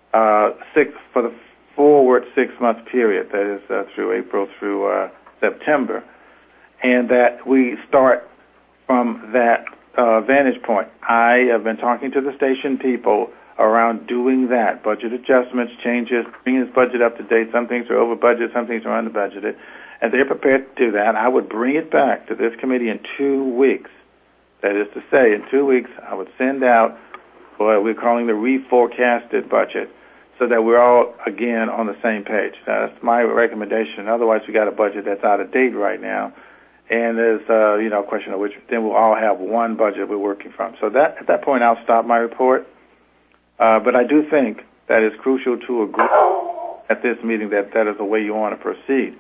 for the forward 6-month period, that is through April through September, and that we start from that vantage point. I have been talking to the station people around doing that, budget adjustments, changes, bringing this budget up to date. Some things are over budget, some things are under budgeted, and they're prepared to do that. I would bring it back to this committee in 2 weeks. That is to say, in 2 weeks, I would send out what we're calling the reforecasted budget, so that we're all, again, on the same page. Now, that's my recommendation. Otherwise, we got a budget that's out of date right now, and there's a question of which then we'll all have one budget we're working from. So that at that point, I'll stop my report. But I do think that it's crucial to agree at this meeting that that is the way you want to proceed.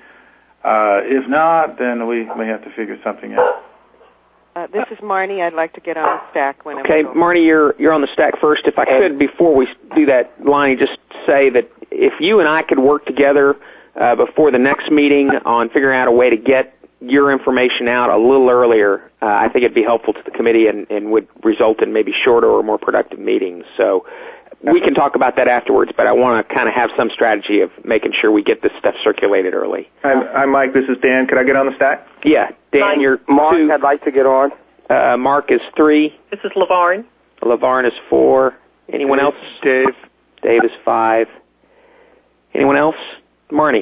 If not, then we may have to figure something out. This is Marnie. I'd like to get on the stack whenever. Okay, Marnie, you're on the stack first. If I could, before we do that, Lonnie, just say that if you and I could work together before the next meeting on figuring out a way to get your information out a little earlier, I think it'd be helpful to the committee and would result in maybe shorter or more productive meetings. So we can talk about that afterwards, but I want to kind of have some strategy of making sure we get this stuff circulated early. Hi, Mike. This is Dan. Could I get on the stack? Yeah. Dan, you're Mark, 2. I'd like to get on. Mark is 3. This is LaVarn. LaVarn is 4. Anyone else? Dave. Dave is 5. Anyone else? Marnie.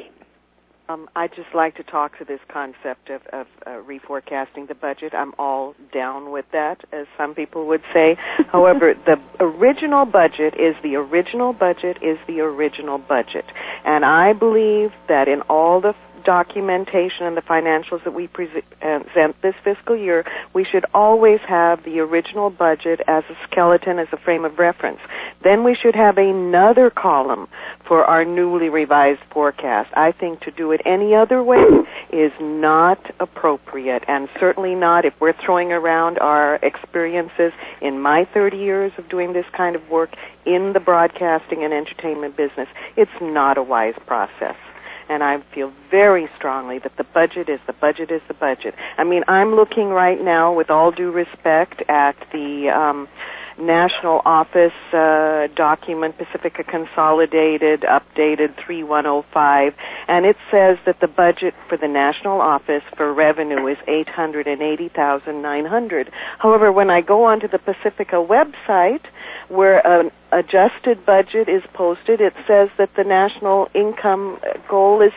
I'd just like to talk to this concept of reforecasting the budget. I'm all down with that, as some people would say. However, the original budget is the original budget is the original budget. And I believe that in all the documentation and the financials that we present this fiscal year, we should always have the original budget as a skeleton, as a frame of reference. Then we should have another column for our newly revised forecast. I think to do it any other way is not appropriate, and certainly not if we're throwing around our experiences in my 30 years of doing this kind of work in the broadcasting and entertainment business. It's not a wise process. And I feel very strongly that the budget is the budget is the budget. I mean, I'm looking right now, with all due respect, at the National Office document, Pacifica Consolidated, updated 3105, and it says that the budget for the National Office for revenue is $880,900. However, when I go onto the Pacifica website, where an adjusted budget is posted, it says that the national income goal is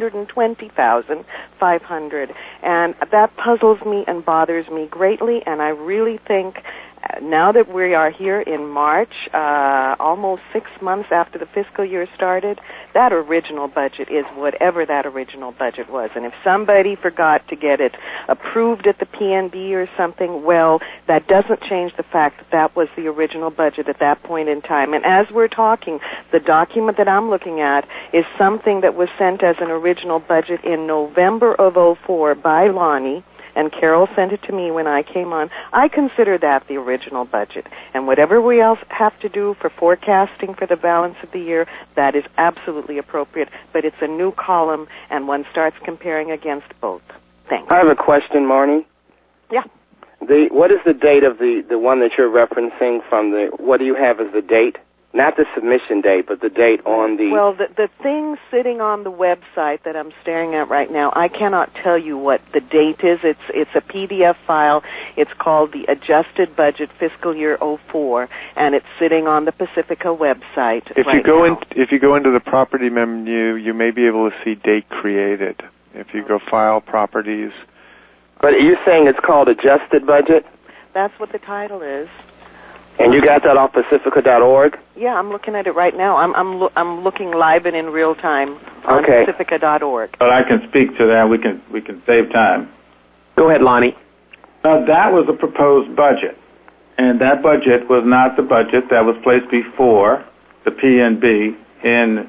$720,500, and that puzzles me and bothers me greatly. And I really think, now that we are here in March, almost 6 months after the fiscal year started, that original budget is whatever that original budget was. And if somebody forgot to get it approved at the PNB or something, well, that doesn't change the fact that that was the original budget at that point in time. And as we're talking, the document that I'm looking at is something that was sent as an original budget in November of 2004 by Lonnie, and Carol sent it to me when I came on. I consider that the original budget. And whatever we else have to do for forecasting for the balance of the year, that is absolutely appropriate. But it's a new column, and one starts comparing against both. Thanks. I have a question, Marnie. Yeah. What is the date of the one that you're referencing from the, what do you have as the date? Not the submission date, but the date on the... Well, the thing sitting on the website that I'm staring at right now, I cannot tell you what the date is. It's a PDF file. It's called the Adjusted Budget Fiscal Year 04, and it's sitting on the Pacifica website. If you go into the property menu, you may be able to see date created. If you go File, Properties. But you're saying it's called Adjusted Budget? That's what the title is. And you got that off Pacifica.org? Yeah, I'm looking at it right now. I'm looking live and in real time on Pacifica.org. But I can speak to that. We can save time. Go ahead, Lonnie. That was a proposed budget, and that budget was not the budget that was placed before the PNB in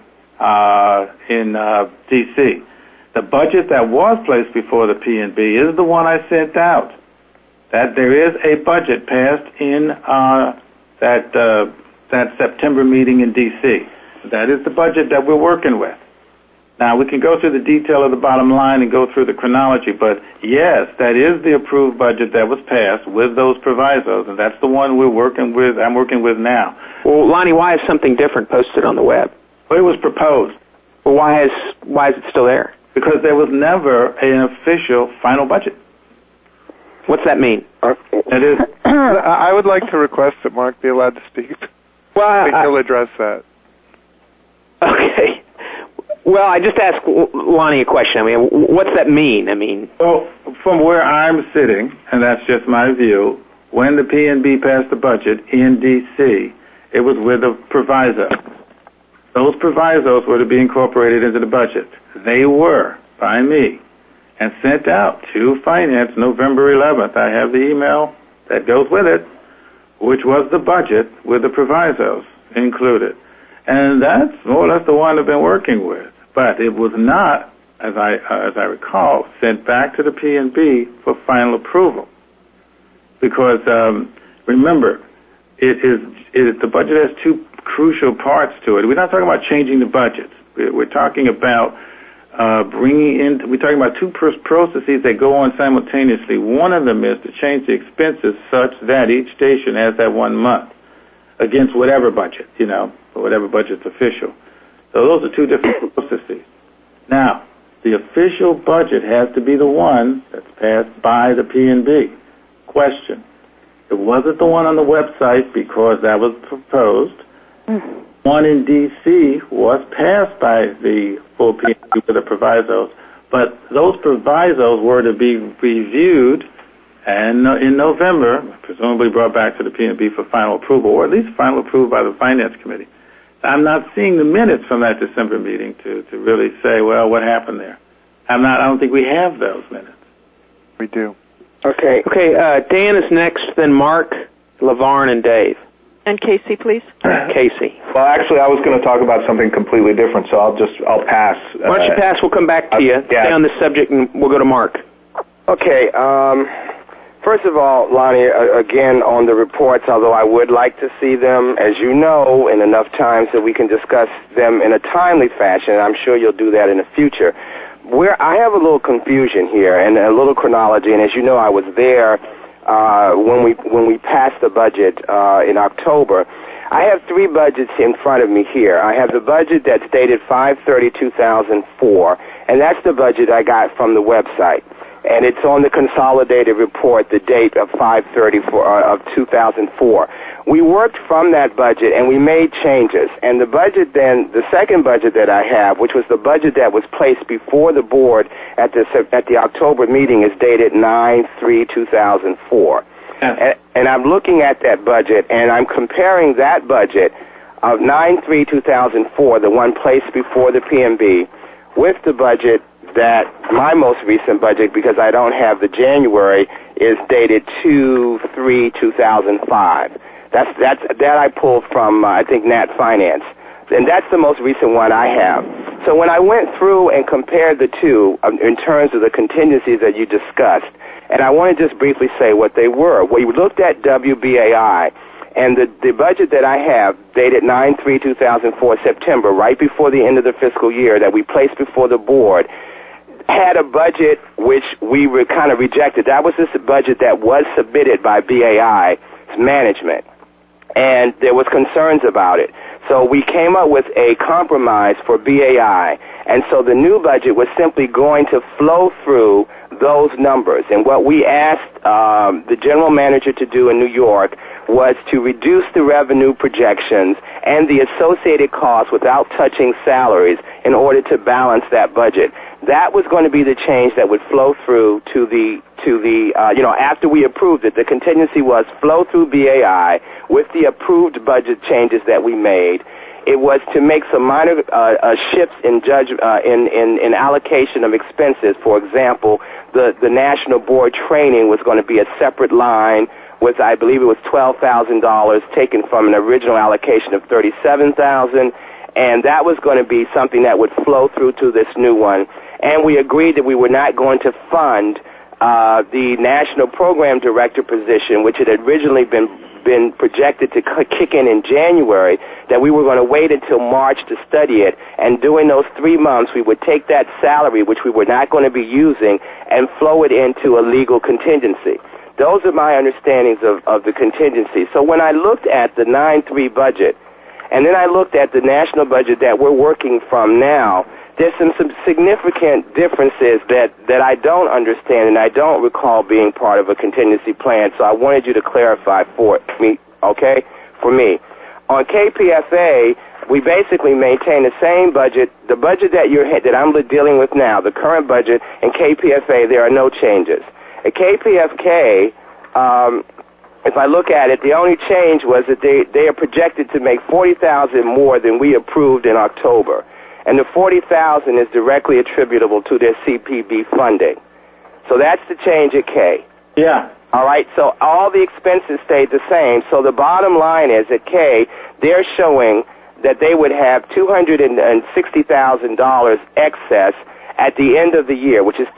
D.C. The budget that was placed before the PNB is the one I sent out. That there is a budget passed in that September meeting in D.C. That is the budget that we're working with. Now, we can go through the detail of the bottom line and go through the chronology, but yes, that is the approved budget that was passed with those provisos, and that's the one we're working with. I'm working with now. Well, Lonnie, why is something different posted on the web? Well, it was proposed. Well, why is it still there? Because there was never an official final budget. What's that mean? It is. I would like to request that Mark be allowed to speak. Well, I think he'll address that. Okay. Well, I just asked Lonnie a question. I mean, what's that mean? Well, from where I'm sitting, and that's just my view, when the PNB passed the budget in D.C., it was with a proviso. Those provisos were to be incorporated into the budget. They were, by me, and sent out to Finance November 11th. I have the email that goes with it, which was the budget with the provisos included. And that's more or less the one I've been working with. But it was not, as I recall, sent back to the PNB for final approval. Because, remember, the budget has two crucial parts to it. We're not talking about changing the budget. We're talking about we're talking about two processes that go on simultaneously. One of them is to change the expenses such that each station has that 1 month against whatever budget, or whatever budget's official. So those are two different processes. Now, the official budget has to be the one that's passed by the PNB. Question. It wasn't the one on the website because that was proposed. One in D.C. was passed by the full PNB with the provisos, but those provisos were to be reviewed and in November, presumably brought back to the PNB for final approval, or at least final approval by the Finance Committee. I'm not seeing the minutes from that December meeting to really say, well, what happened there. I don't think we have those minutes. We do. Okay. Dan is next, then Mark, LaVarn, and Dave. And Casey, please. Casey. Well, actually, I was going to talk about something completely different, so I'll pass. Why don't you pass? We'll come back to you. Yeah. Stay on this subject, and we'll go to Mark. Okay. First of all, Lonnie, again, on the reports, although I would like to see them, as you know, in enough times that we can discuss them in a timely fashion, and I'm sure you'll do that in the future. I have a little confusion here and a little chronology, and as you know, I was there when we passed the budget in October. I have three budgets in front of me here. I have the budget that's dated 5/30/2004, and that's the budget I got from the website. And it's on the consolidated report, the date of 5/30/2004. We worked from that budget, and we made changes. And the budget then, the second budget that I have, which was the budget that was placed before the board at the October meeting, is dated 9/3/2004. And I'm looking at that budget, and I'm comparing that budget of 9/3/2004, the one placed before the PNB, with the budget that my most recent budget, because I don't have the January, is dated 2/3/2005. That I pulled from I think Nat Finance, and that's the most recent one I have. So when I went through and compared the two in terms of the contingencies that you discussed, and I want to just briefly say what they were. We looked at WBAI, and the budget that I have, dated 9/3/2004, September, right before the end of the fiscal year, that we placed before the board, had a budget which we were kind of rejected. That was just a budget that was submitted by BAI's management, and there was concerns about it. So we came up with a compromise for BAI, and so the new budget was simply going to flow through those numbers. And what we asked the general manager to do in New York was to reduce the revenue projections and the associated costs without touching salaries in order to balance that budget. That was going to be the change that would flow through to the after we approved it. The contingency was flow through BAI with the approved budget changes that we made. It was to make some minor shifts in allocation of expenses. For example, the National Board training was going to be a separate line with, I believe it was $12,000 taken from an original allocation of $37,000, and that was going to be something that would flow through to this new one. And we agreed that we were not going to fund the National Program Director position, which had originally been projected to kick in January, that we were going to wait until March to study it, and during those 3 months we would take that salary, which we were not going to be using, and flow it into a legal contingency. Those are my understandings of the contingency. So when I looked at the 9-3 budget, and then I looked at the national budget that we're working from now, there's some significant differences that I don't understand and I don't recall being part of a contingency plan, so I wanted you to clarify for me, okay, for me. On KPFA, we basically maintain the same budget. The budget that I'm dealing with now, the current budget, and KPFA, there are no changes. At KPFK, if I look at it, the only change was that they are projected to make $40,000 more than we approved in October. And the $40,000 is directly attributable to their CPB funding. So that's the change at K. Yeah. All right, so all the expenses stayed the same. So the bottom line is at K, they're showing that they would have $260,000 excess at the end of the year, which is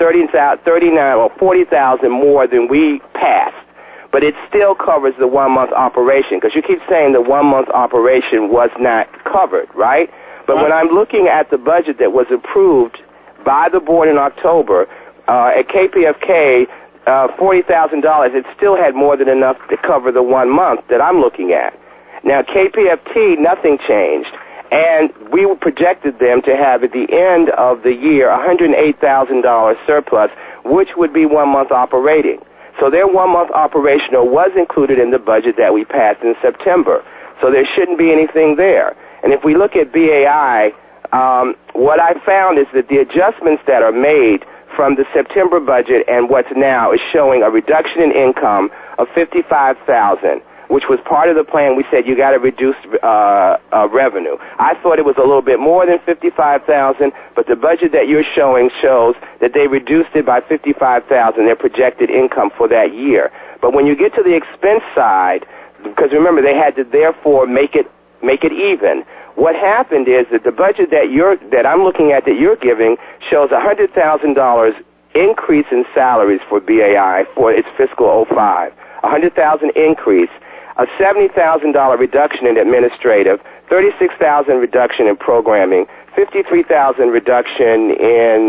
$40,000 more than we passed. But it still covers the 1 month operation, because you keep saying the 1 month operation was not covered, right? But when I'm looking at the budget that was approved by the board in October, at KPFK, $40,000, it still had more than enough to cover the 1 month that I'm looking at. Now, KPFT, nothing changed, and we projected them to have at the end of the year $108,000 surplus, which would be 1 month operating. So their 1 month operational was included in the budget that we passed in September. So there shouldn't be anything there. And if we look at BAI, what I found is that the adjustments that are made from the September budget and what's now is showing a reduction in income of $55,000, which was part of the plan. We said you got to reduce revenue. I thought it was a little bit more than $55,000, but the budget that you're showing shows that they reduced it by $55,000, their projected income for that year. But when you get to the expense side, because remember they had to therefore make it even. What happened is that the budget that I'm looking at that you're giving shows $100,000 increase in salaries for BAI for its fiscal 05. $100,000 increase, a $70,000 reduction in administrative, $36,000 reduction in programming, $53,000 reduction in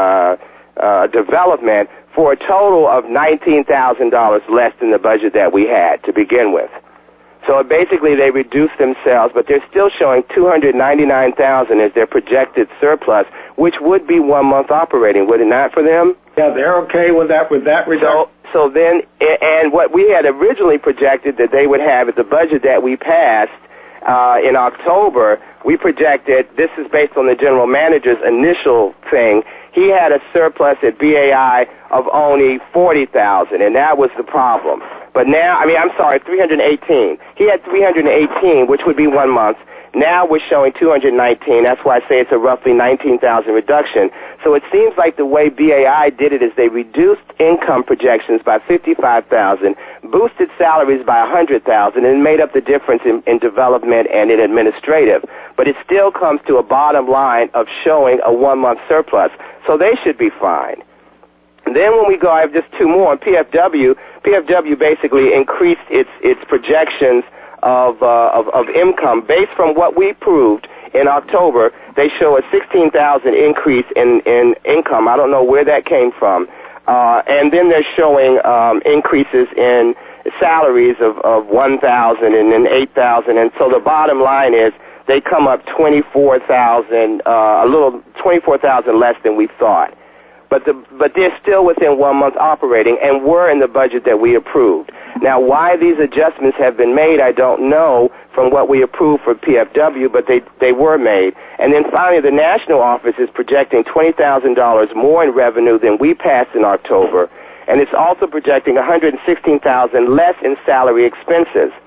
development, for a total of $19,000 less than the budget that we had to begin with. So basically they reduced themselves, but they're still showing $299,000 as their projected surplus, which would be 1 month operating, would it not for them? Yeah, they're okay with that reduction. So then, and what we had originally projected that they would have at the budget that we passed in October, we projected, this is based on the general manager's initial thing, he had a surplus at BAI of only $40,000, and that was the problem. But now, 318. He had 318, which would be 1 month. Now we're showing 219. That's why I say it's a roughly 19,000 reduction. So it seems like the way BAI did it is they reduced income projections by 55,000, boosted salaries by 100,000, and made up the difference in development and in administrative. But it still comes to a bottom line of showing a 1 month surplus. So they should be fine. And then when we go, I have just two more on PFW. PFW basically increased its projections of income based from what we proved in October. They show a 16,000 increase in income. I don't know where that came from. And then they're showing increases in salaries of 1,000 and then 8,000. And so the bottom line is they come up 24,000, a little 24,000 less than we thought. But they're still within 1 month operating, and we're in the budget that we approved. Now, why these adjustments have been made, I don't know from what we approved for PFW, but they were made. And then finally, the national office is projecting $20,000 more in revenue than we passed in October, and it's also projecting $116,000 less in salary expenses.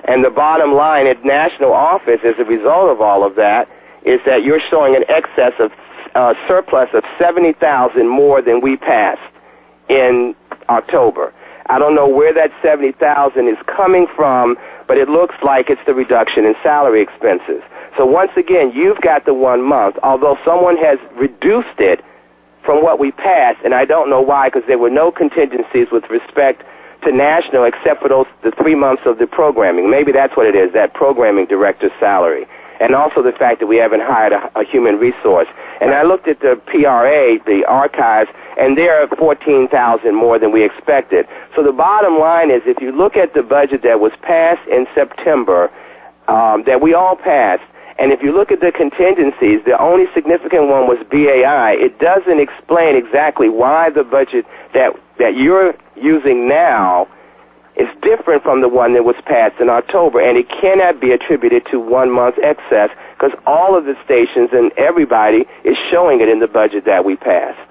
And the bottom line at national office as a result of all of that is that you're showing an excess of surplus of 70,000 more than we passed in October. I don't know where that 70,000 is coming from, but it looks like it's the reduction in salary expenses. So once again, you've got the 1 month, although someone has reduced it from what we passed, and I don't know why, because there were no contingencies with respect to national except for the 3 months of the programming. Maybe that's what it is, that programming director's salary. And also the fact that we haven't hired a human resource. And I looked at the PRA, the archives, and they're 14,000 more than we expected. So the bottom line is, if you look at the budget that was passed in September, that we all passed, and if you look at the contingencies, the only significant one was BAI. It doesn't explain exactly why the budget that you're using now is different from the one that was passed in October, and it cannot be attributed to 1 month excess because all of the stations and everybody is showing it in the budget that we passed.